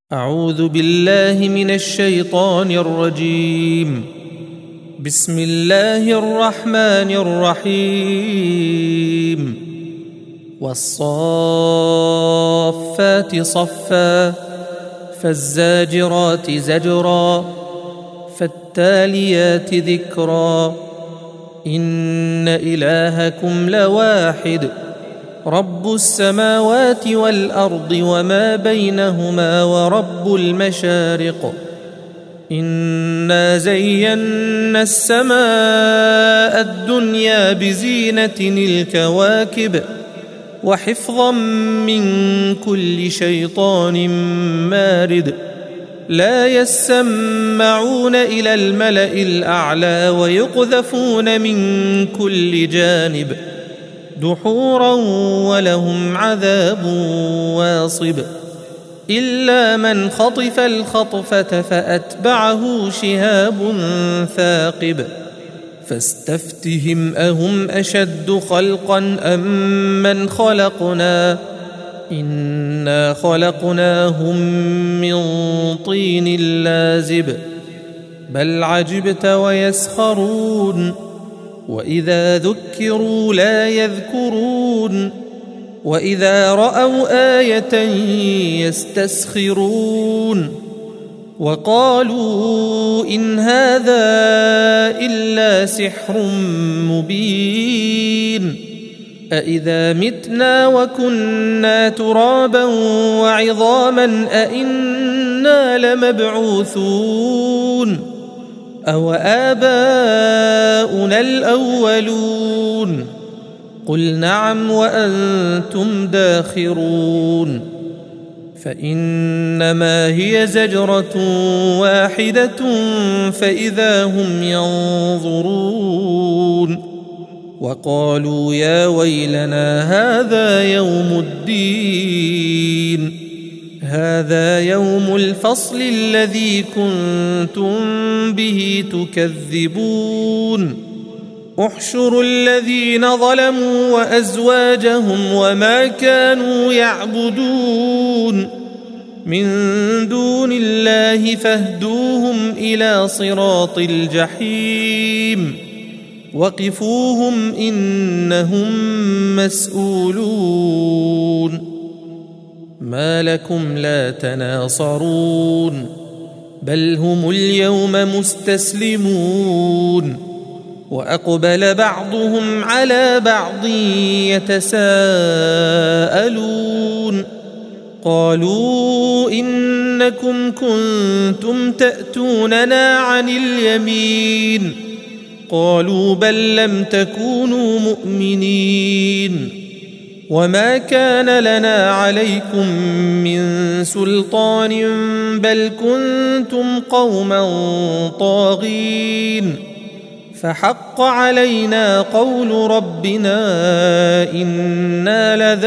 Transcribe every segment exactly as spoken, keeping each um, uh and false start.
أعوذ بالله من الشيطان الرجيم. بسم الله الرحمن الرحيم. والصافات صفا فالزاجرات زجرا فالتاليات ذكرا إن إلهكم لواحد رب السماوات والأرض وما بينهما ورب المشارق إنا زينا السماء الدنيا بزينة الكواكب وحفظا من كل شيطان مارد لا يسمعون إلى الملأ الأعلى ويقذفون من كل جانب دحورا ولهم عذاب واصب إلا من خطف الخطفة فأتبعه شهاب ثاقب فاستفتهم أهم أشد خلقا أم من خلقنا إنا خلقناهم من طين لازب بل عجبت ويسخرون وإذا ذكروا لا يذكرون وإذا رأوا آية يستسخرون وقالوا إن هذا إلا سحر مبين أإذا متنا وكنا ترابا وعظاما أإنا لمبعوثون أو آباؤنا الأولون قل نعم وأنتم داخرون فإنما هي زجرة واحدة فإذا هم ينظرون وقالوا يا ويلنا هذا يوم الدين هذا يوم الفصل الذي كنتم به تكذبون احشروا الذين ظلموا وأزواجهم وما كانوا يعبدون من دون الله فاهدوهم إلى صراط الجحيم وقفوهم إنهم مسؤولون ما لكم لا تناصرون بل هم اليوم مستسلمون وأقبل بعضهم على بعض يتساءلون قالوا إنكم كنتم تأتوننا عن اليمين قالوا بل لم تكونوا مؤمنين وما كان لنا عليكم من سلطان بل كنتم قوما طاغين فحق علينا قول ربنا إنا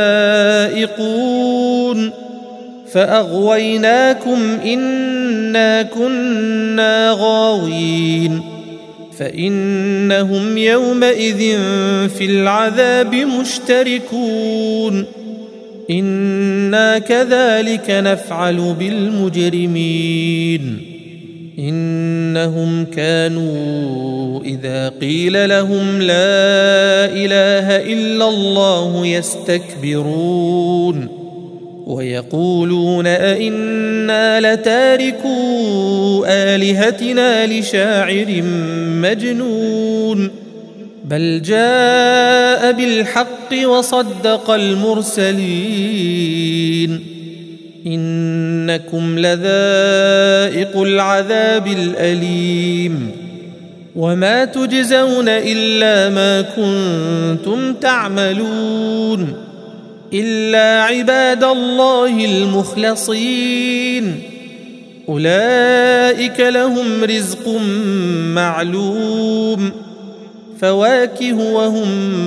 لذائقون فأغويناكم إنا كنا غاوين فإنهم يومئذ في العذاب مشتركون إنا كذلك نفعل بالمجرمين إنهم كانوا إذا قيل لهم لا إله إلا الله يستكبرون ويقولون أئنا لتاركو آلهتنا لشاعر مجنون بل جاء بالحق وصدق المرسلين إنكم لذائق العذاب الأليم وما تجزون إلا ما كنتم تعملون إلا عباد الله المخلصين أولئك لهم رزق معلوم فواكه وهم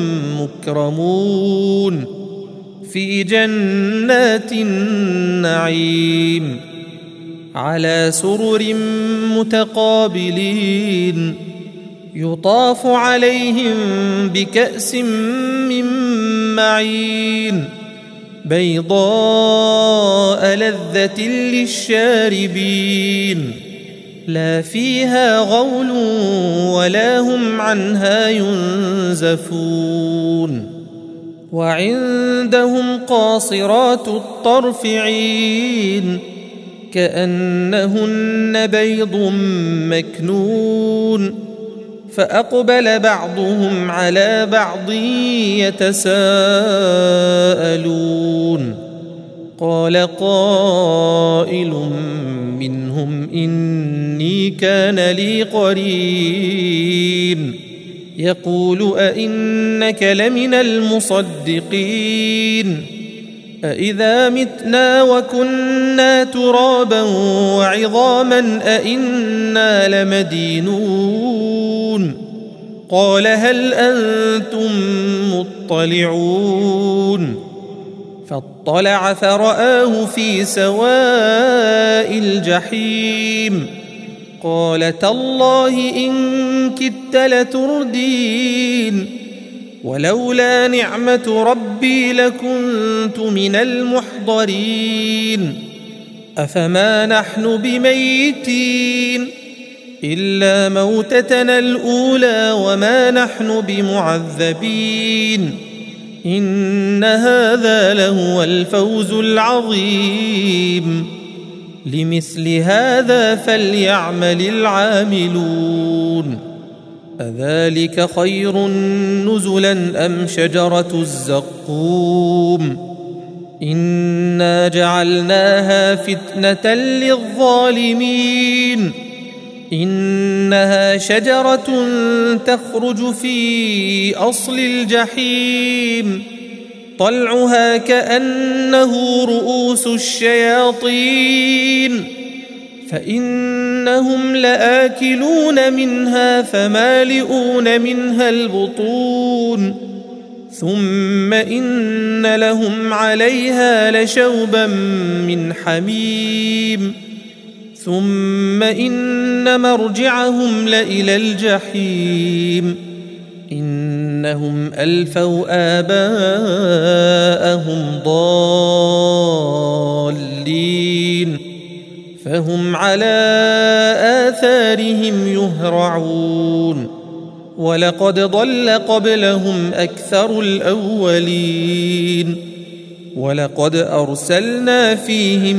مكرمون في جنات النعيم على سرر متقابلين يطاف عليهم بكأس من معين بيضاء لذة للشاربين لا فيها غول ولا هم عنها ينزفون وعندهم قاصرات الطرف عين كأنهن بيض مكنون فأقبل بعضهم على بعض يتساءلون قال قائل منهم إني كان لي قرين يقول أئنك لمن المصدقين أإذا متنا وكنا ترابا وعظاما أئنا لمدينون قال هل أنتم مطلعون فاطلع فرآه في سواء الجحيم قال تالله إن كدت لتردين ولولا نعمة ربي لكنت من المحضرين أفما نحن بميتين إلا موتتنا الأولى وما نحن بمعذبين إن هذا لهو الفوز العظيم لمثل هذا فليعمل العاملون أذلك خير نزلا أم شجرة الزقوم إنا جعلناها فتنة للظالمين إنها شجرة تخرج في أصل الجحيم طلعها كأنه رؤوس الشياطين فإنهم لآكلون منها فمالئون منها البطون ثم إن لهم عليها لشوبا من حميم ثم إن مرجعهم لإلى الجحيم إنهم ألفوا آباءهم ضالين فهم على آثارهم يهرعون ولقد ضل قبلهم أكثر الأولين ولقد أرسلنا فيهم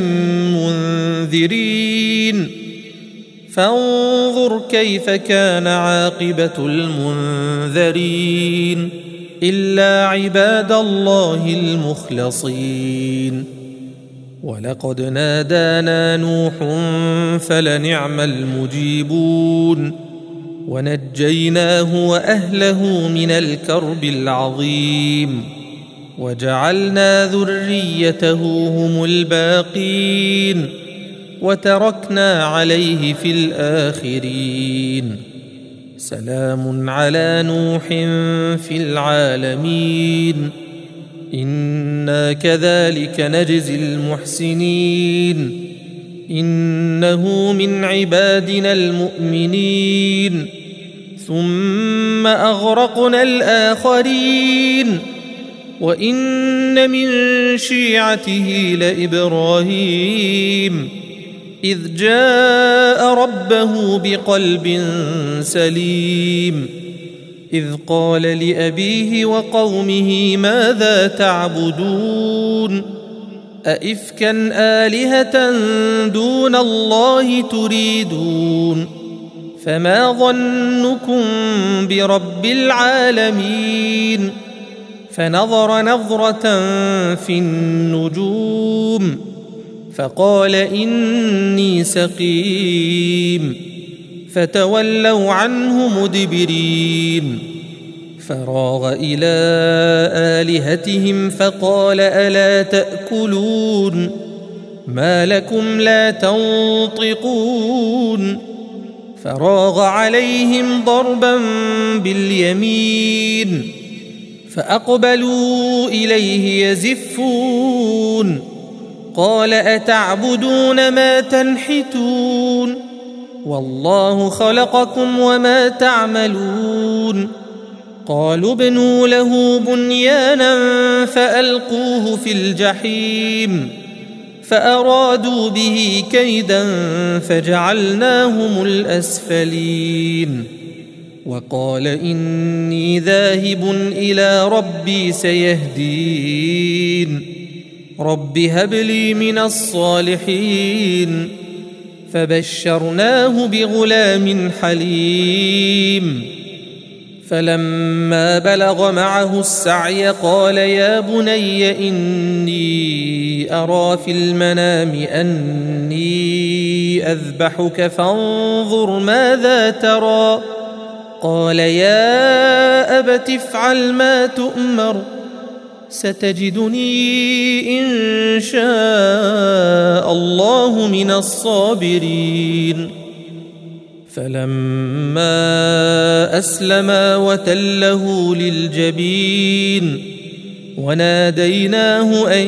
منذرين فانظر كيف كان عاقبة المنذرين إلا عباد الله المخلصين ولقد نادانا نوح فلنعم المجيبون ونجيناه وأهله من الكرب العظيم وجعلنا ذريته هم الباقين وتركنا عليه في الآخرين سلام على نوح في العالمين إنا كذلك نجزي المحسنين إنه من عبادنا المؤمنين ثم أغرقنا الآخرين وإن من شيعته لإبراهيم إذ جاء ربه بقلب سليم إذ قال لأبيه وقومه ماذا تعبدون أئفكا آلهة دون الله تريدون فما ظنكم برب العالمين فنظر نظرة في النجوم فقال إني سقيم فتولوا عنه مدبرين فراغ إلى آلهتهم فقال ألا تأكلون ما لكم لا تنطقون فراغ عليهم ضربا باليمين فأقبلوا إليه يزفون قال أتعبدون ما تنحتون والله خلقكم وما تعملون قالوا ابنوا له بنيانا فألقوه في الجحيم فأرادوا به كيدا فجعلناهم الأسفلين وقال إني ذاهب إلى ربي سيهدين رب هب لي من الصالحين فبشرناه بغلام حليم فلما بلغ معه السعي قال يا بني إني أرى في المنام أني أذبحك فانظر ماذا ترى قال يا أبت افعل ما تؤمر ستجدني إن شاء الله من الصابرين فلما أسلما وتله للجبين وناديناه أن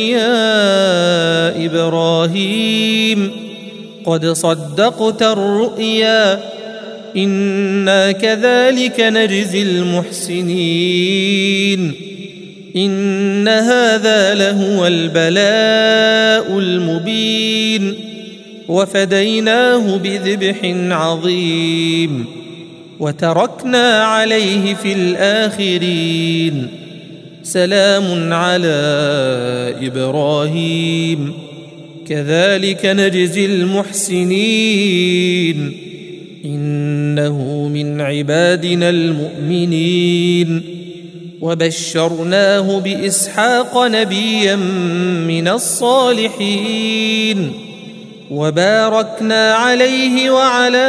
يا إبراهيم قد صدقت الرؤيا إنا كذلك نجزي المحسنين إن هذا لهو البلاء المبين وفديناه بذبح عظيم وتركنا عليه في الآخرين سلام على إبراهيم كذلك نجزي المحسنين إنه من عبادنا المؤمنين وبشرناه بإسحاق نبيا من الصالحين وباركنا عليه وعلى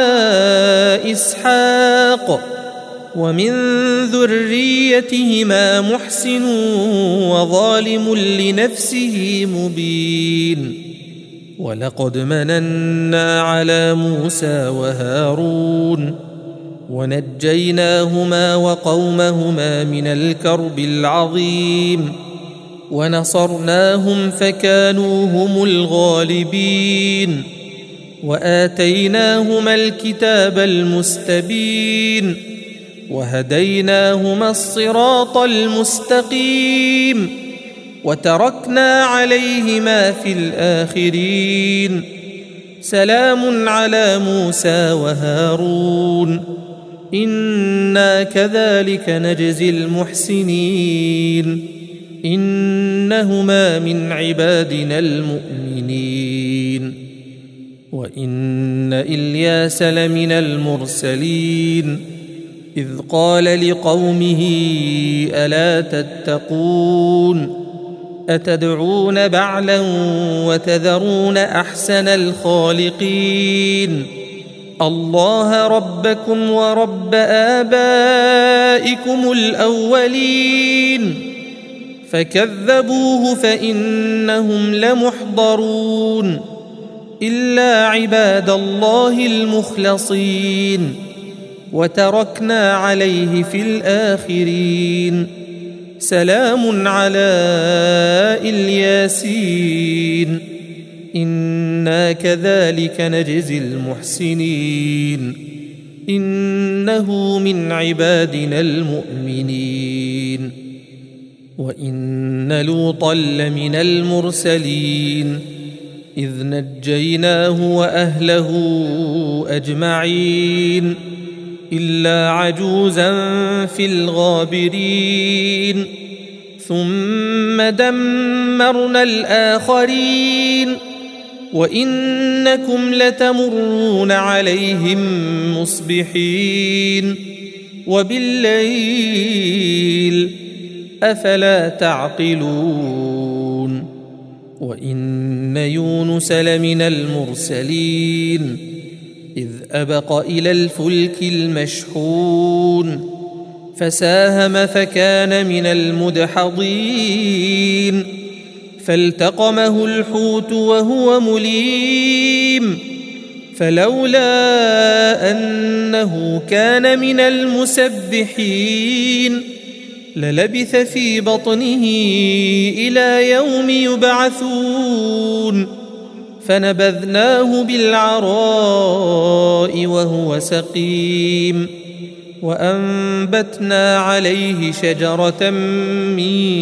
إسحاق ومن ذريتهما محسن وظالم لنفسه مبين ولقد مننا على موسى وهارون ونجيناهما وقومهما من الكرب العظيم ونصرناهم فكانوا هم الغالبين وآتيناهما الكتاب المستبين وهديناهما الصراط المستقيم وتركنا عليهما في الآخرين سلام على موسى وهارون إنا كذلك نجزي المحسنين إنهما من عبادنا المؤمنين وإن إلياس لمن المرسلين إذ قال لقومه ألا تتقون أتدعون بعلا وتذرون أحسن الخالقين الله ربكم ورب آبائكم الأولين فكذبوه فإنهم لمحضرون إلا عباد الله المخلصين وتركنا عليه في الآخرين سلام على الياسين إنا كذلك نجزي المحسنين إنه من عبادنا المؤمنين وإن لوطا لمن المرسلين إذ نجيناه وأهله أجمعين إلا عجوزا في الغابرين ثم دمرنا الآخرين وإنكم لتمرون عليهم مصبحين وبالليل أفلا تعقلون وإن يونس لمن المرسلين إذ أبق إلى الفلك المشحون فساهم فكان من المدحضين فالتقمه الحوت وهو مليم فلولا أنه كان من المسبحين للبث في بطنه إلى يوم يبعثون فنبذناه بالعراء وهو سقيم وأنبتنا عليه شجرة من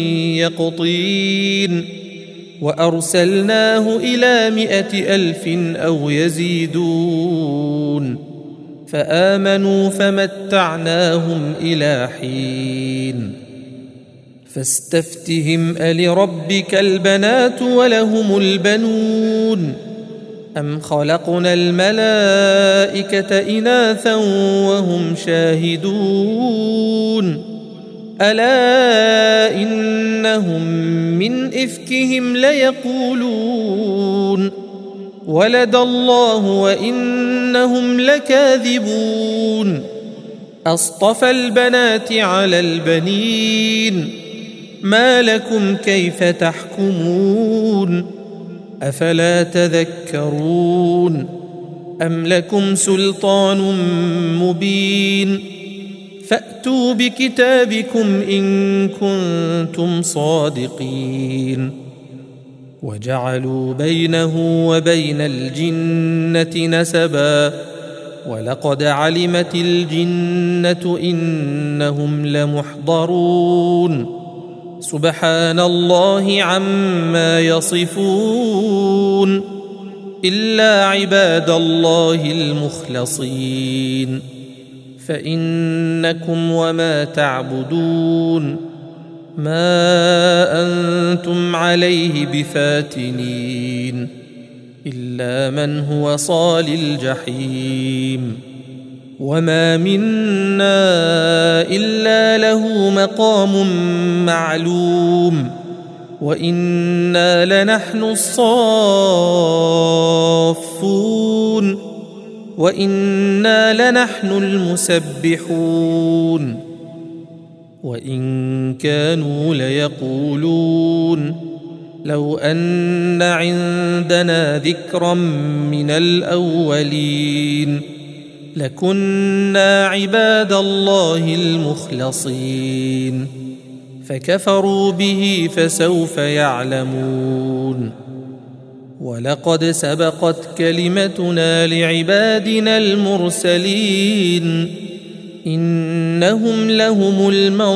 يقطين وأرسلناه إلى مائة ألف أو يزيدون فآمنوا فمتعناهم إلى حين فاستفتهم ألربك البنات ولهم البنون أم خلقنا الملائكة إناثا وهم شاهدون ألا إنهم من إفكهم ليقولون ولد الله وإنهم لكاذبون أصطفى البنات على البنين ما لكم كيف تحكمون أفلا تذكرون أم لكم سلطان مبين فأتوا بكتابكم إن كنتم صادقين وجعلوا بينه وبين الجنة نسبا ولقد علمت الجنة إنهم لمحضرون سبحان الله عما يصفون إلا عباد الله المخلصين فإنكم وما تعبدون ما أنتم عليه بفاتنين إلا من هو صال الجحيم وما منا إلا له مقام معلوم وإنا لنحن الصافون وإنا لنحن المسبحون وإن كانوا ليقولون لو أن عندنا ذكرا من الأولين لكنا عباد الله المخلصين فكفروا به فسوف يعلمون ولقد سبقت كلمتنا لعبادنا المرسلين إنهم لهم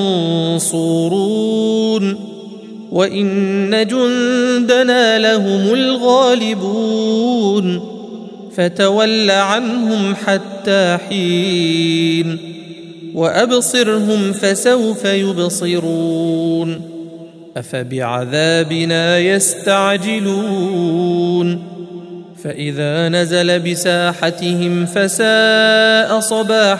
المنصورون وإن جندنا لهم الغالبون فتول عنهم حتى حين وأبصرهم فسوف يبصرون أفبعذابنا يستعجلون فإذا نزل بساحتهم فساء صباح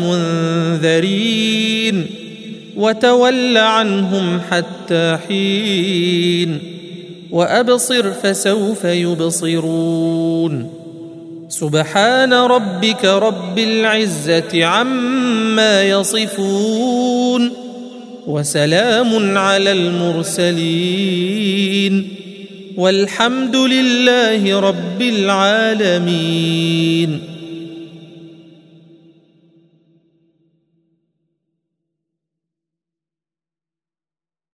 المنذرين وتول عنهم حتى حين وأبصر فسوف يبصرون سبحان ربك رب العزة عما يصفون وسلام على المرسلين والحمد لله رب العالمين.